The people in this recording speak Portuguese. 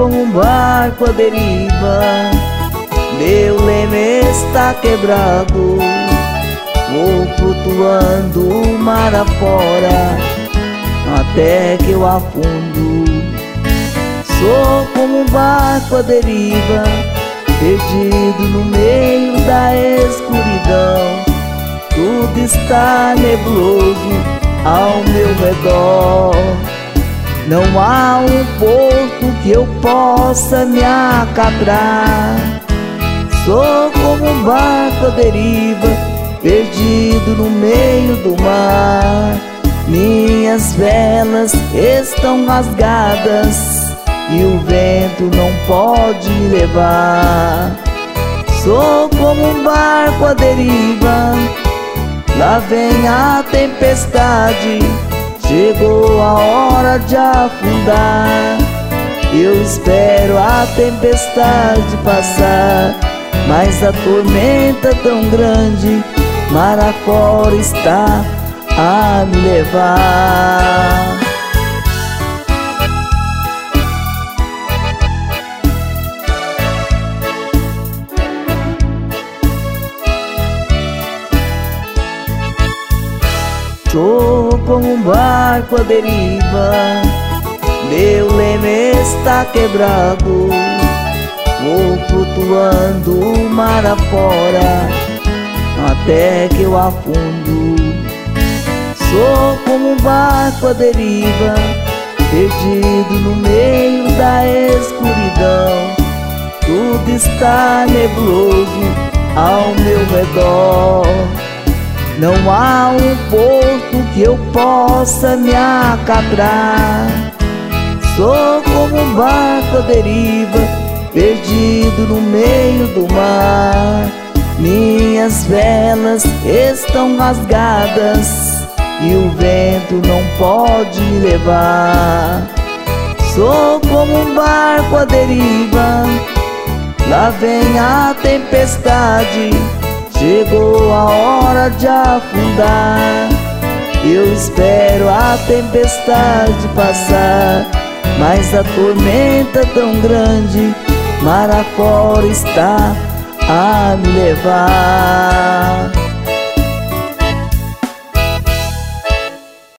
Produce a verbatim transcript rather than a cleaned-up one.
como um barco à deriva, meu leme está quebrado, vou flutuando mar afora, até que eu afundo. Sou como um barco à deriva, perdido no meio da escuridão. Tudo está nebuloso ao meu redor. Não há um porto que eu possa me acabrar. Sou como um barco à deriva, perdido no meio do mar. Minhas velas estão rasgadas e o vento não pode me levar. Sou como um barco à deriva, lá vem a tempestade, chegou a hora de afundar. Eu espero a tempestade passar, mas a tormenta tão grande, mar afora está a me levar. Sou como um barco à deriva, meu leme está quebrado, vou flutuando mar afora, até que eu afundo. Sou como um barco à deriva, perdido no meio da escuridão. Tudo está nebuloso ao meu redor. Não há um porto que eu possa me acabrar. Sou como um barco à deriva, perdido no meio do mar. Minhas velas estão rasgadas e o vento não pode me levar. Sou como um barco à deriva, lá vem a tempestade, chegou a hora de afundar. Eu espero a tempestade passar, mas a tormenta tão grande, mar afora está a me levar.